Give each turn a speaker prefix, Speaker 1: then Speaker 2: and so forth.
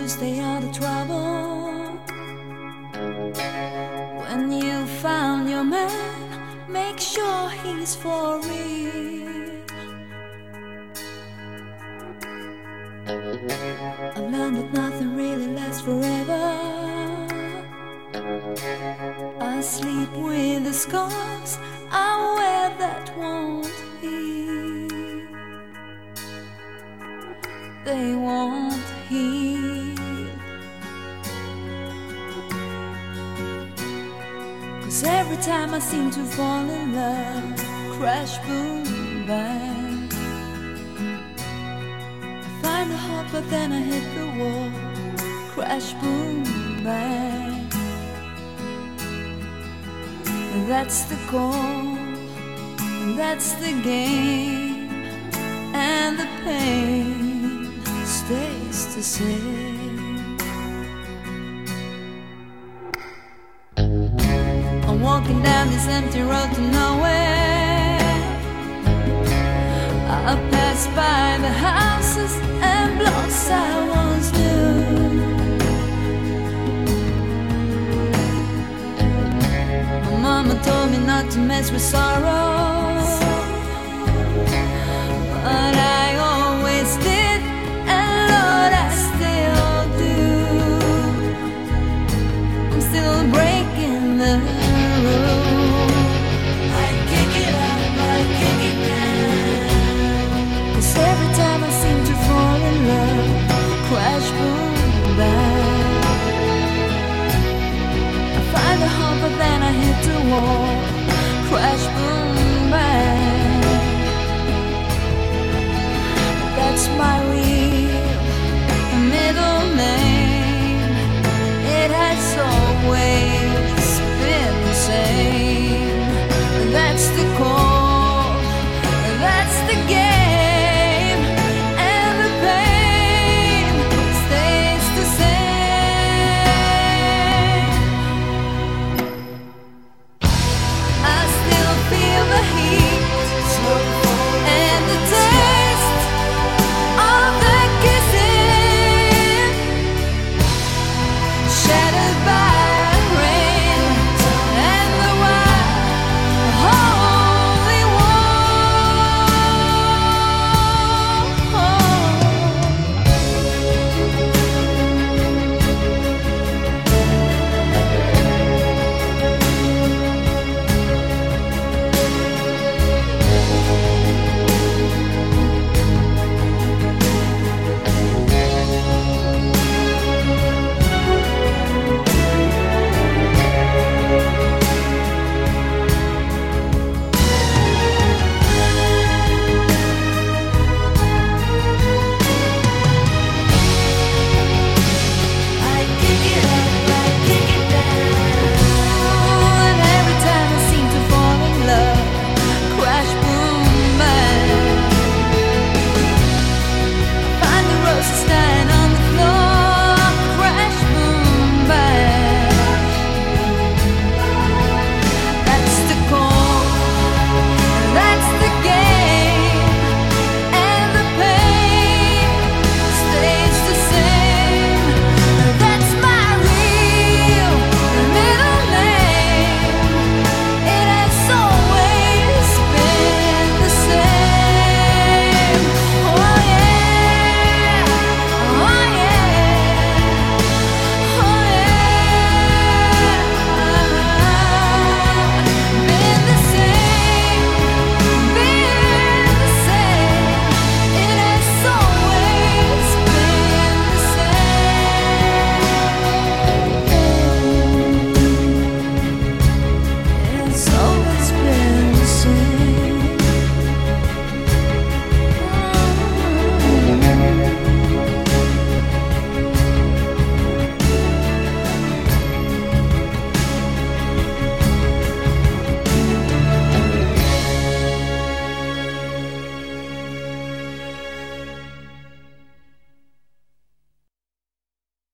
Speaker 1: to stay out of trouble. When you found your man, make sure he's for real. I've learned that nothing really lasts forever. I sleep with the scars I wear that won't heal. They won't heal. 'Cause every time I seem to fall in love, crash, boom, bang, I find a hope but then I hit the wall. Crash, boom, bang. That's the goal, that's the game, and the pain stays the same. I'm walking down this empty road to nowhere. I pass by the houses and blocks I once knew. Mama told me not to mess with sorrow, but I always did, and Lord, I still do. I'm still breaking the rules. I kick it up, I kick it down. 'Cause every time I seem to fall in love, crash, boom, bang, find a hope but then I hit the wall. Crash, boom, bang. That's my real middle name. It has always been the same. That's the core.